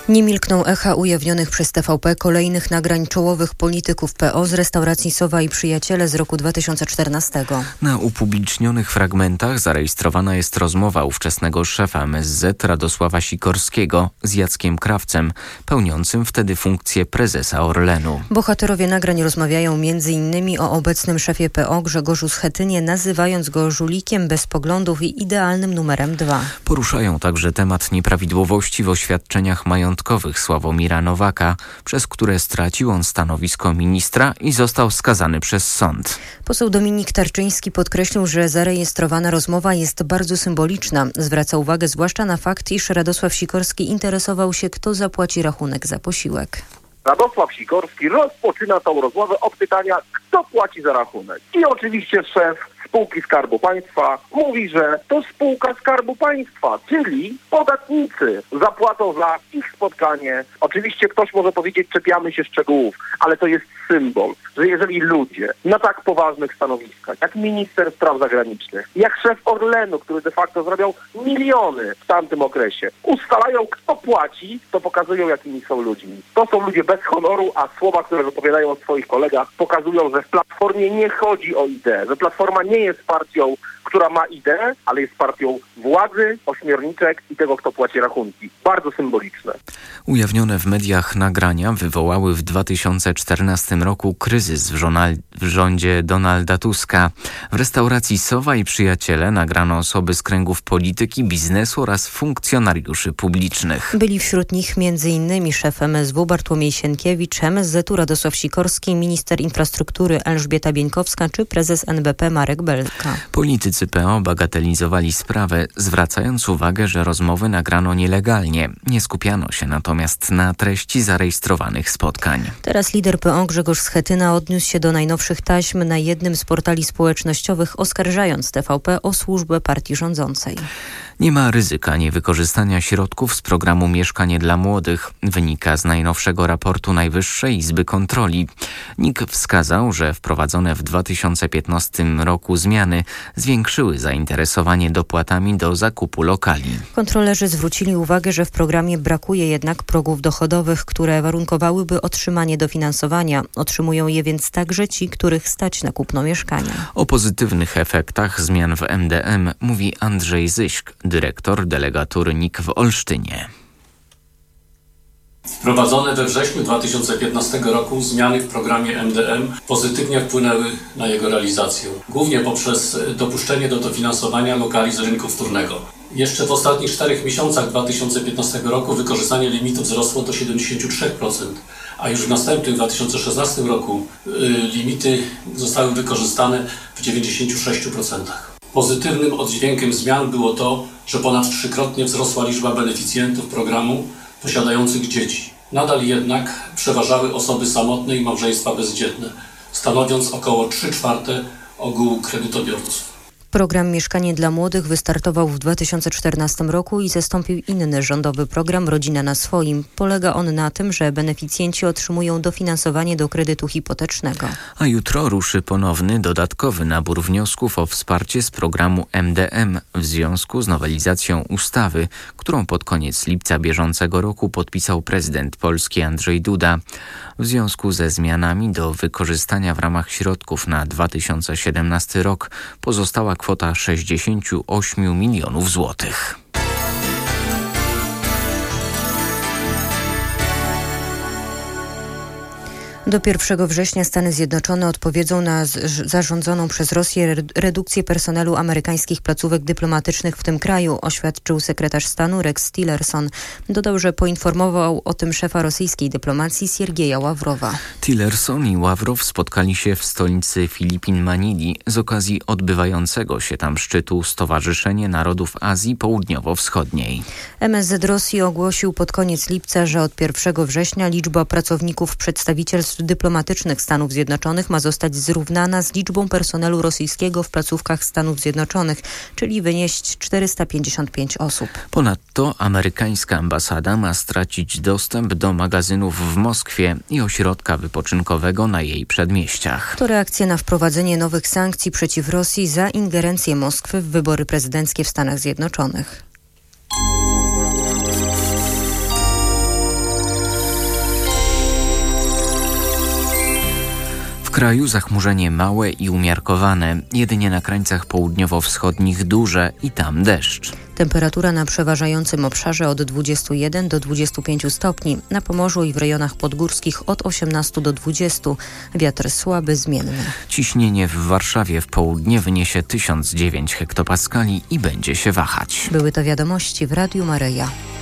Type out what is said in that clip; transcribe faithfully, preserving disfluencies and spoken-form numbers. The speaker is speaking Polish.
Nie milkną echa ujawnionych przez T V P kolejnych nagrań czołowych polityków P O z restauracji Sowa i Przyjaciele z roku dwa tysiące czternastego. Na upublicznionych fragmentach zarejestrowana jest rozmowa ówczesnego szefa M S Z Radosława Sikorskiego z Jackiem Krawcem, pełniącym wtedy funkcję prezesa Orlenu. Bohaterowie nagrań rozmawiają między innymi o obecnym szefie P O Grzegorzu Schetynie, nazywając go żulikiem bez poglądów i idealnym numerem dwa. Poruszają także temat nieprawidłowości w oświadczeniach majątkowych Sławomira Nowaka, przez które stracił on stanowisko ministra i został skazany przez sąd. Poseł Dominik Tarczyński podkreślił, że zarejestrowana rozmowa jest bardzo symboliczna. Zwraca uwagę zwłaszcza na fakt, iż Radosław Sikorski interesował się, kto zapłaci rachunek za posiłek. Radosław Sikorski rozpoczyna tą rozmowę od pytania, kto płaci za rachunek. I oczywiście szef spółki Skarbu Państwa mówi, że to spółka Skarbu Państwa, czyli podatnicy zapłacą za ich spotkanie. Oczywiście ktoś może powiedzieć, czepiamy się szczegółów, ale to jest symbol, że jeżeli ludzie na tak poważnych stanowiskach, jak minister spraw zagranicznych, jak szef Orlenu, który de facto zarabiał miliony w tamtym okresie, ustalają, kto płaci, to pokazują, jakimi są ludźmi. To są ludzie bez honoru, a słowa, które wypowiadają o swoich kolegach, pokazują, że w Platformie nie chodzi o ideę, że Platforma nie jest partią, która ma ideę, ale jest partią władzy, ośmiorniczek i tego, kto płaci rachunki. Bardzo symboliczne. Ujawnione w mediach nagrania wywołały w dwa tysiące czternastym roku kryzys w, żonal- w rządzie Donalda Tuska. W restauracji Sowa i Przyjaciele nagrano osoby z kręgów polityki, biznesu oraz funkcjonariuszy publicznych. Byli wśród nich między innymi szef M S W Bartłomiej Sienkiewicz, M S Z-u Radosław Sikorski, minister infrastruktury Elżbieta Bieńkowska czy prezes N B P Marek Belka. Politycy P O bagatelizowali sprawę, zwracając uwagę, że rozmowy nagrano nielegalnie. Nie skupiano się natomiast na treści zarejestrowanych spotkań. Teraz lider P O Grzegorz Schetyna odniósł się do najnowszych taśm na jednym z portali społecznościowych, oskarżając T V P o służbę partii rządzącej. Nie ma ryzyka niewykorzystania środków z programu Mieszkanie dla Młodych, wynika z najnowszego raportu Najwyższej Izby Kontroli. N I K wskazał, że wprowadzone w dwa tysiące piętnastym roku zmiany zwiększyły zainteresowanie dopłatami do zakupu lokali. Kontrolerzy zwrócili uwagę, że w programie brakuje jednak progów dochodowych, które warunkowałyby otrzymanie dofinansowania. Otrzymują je więc także ci, których stać na kupno mieszkania. O pozytywnych efektach zmian w M D M mówi Andrzej Zyśk, dyrektor delegatury N I K w Olsztynie. Wprowadzone we wrześniu dwa tysiące piętnastego roku zmiany w programie M D M pozytywnie wpłynęły na jego realizację, głównie poprzez dopuszczenie do dofinansowania lokali z rynku wtórnego. Jeszcze w ostatnich czterech miesiącach dwa tysiące piętnastego roku wykorzystanie limitu wzrosło do siedemdziesiąt trzy procent, a już w następnym dwa tysiące szesnastym roku y, limity zostały wykorzystane w dziewięćdziesiąt sześć procent. Pozytywnym oddźwiękiem zmian było to, że ponad trzykrotnie wzrosła liczba beneficjentów programu posiadających dzieci. Nadal jednak przeważały osoby samotne i małżeństwa bezdzietne, stanowiąc około trzy czwarte ogółu kredytobiorców. Program Mieszkanie dla Młodych wystartował w dwa tysiące czternastym roku i zastąpił inny rządowy program Rodzina na swoim. Polega on na tym, że beneficjenci otrzymują dofinansowanie do kredytu hipotecznego. A jutro ruszy ponowny, dodatkowy nabór wniosków o wsparcie z programu M D M w związku z nowelizacją ustawy, którą pod koniec lipca bieżącego roku podpisał prezydent Polski Andrzej Duda. W związku ze zmianami do wykorzystania w ramach środków na dwa tysiące siedemnasty rok pozostała kwota sześćdziesiąt osiem milionów złotych. Do pierwszego września Stany Zjednoczone odpowiedzą na zarządzoną przez Rosję redukcję personelu amerykańskich placówek dyplomatycznych w tym kraju, oświadczył sekretarz stanu Rex Tillerson. Dodał, że poinformował o tym szefa rosyjskiej dyplomacji Siergieja Ławrowa. Tillerson i Ławrow spotkali się w stolicy Filipin Manili z okazji odbywającego się tam szczytu Stowarzyszenie Narodów Azji Południowo-Wschodniej. M S Z Rosji ogłosił pod koniec lipca, że od pierwszego września liczba pracowników przedstawicielstw dyplomatycznych Stanów Zjednoczonych ma zostać zrównana z liczbą personelu rosyjskiego w placówkach Stanów Zjednoczonych, czyli wynieść czterysta pięćdziesiąt pięć osób. Ponadto amerykańska ambasada ma stracić dostęp do magazynów w Moskwie i ośrodka wypoczynkowego na jej przedmieściach. To reakcja na wprowadzenie nowych sankcji przeciw Rosji za ingerencję Moskwy w wybory prezydenckie w Stanach Zjednoczonych. kraju zachmurzenie małe i umiarkowane, jedynie na krańcach południowo-wschodnich duże i tam deszcz. Temperatura na przeważającym obszarze od dwudziestu jeden do dwudziestu pięciu stopni, na Pomorzu i w rejonach podgórskich od osiemnastu do dwudziestu. Wiatr słaby, zmienny. Ciśnienie w Warszawie w południe wyniesie tysiąc dziewięć hektopaskali i będzie się wahać. Były to wiadomości w Radiu Maryja.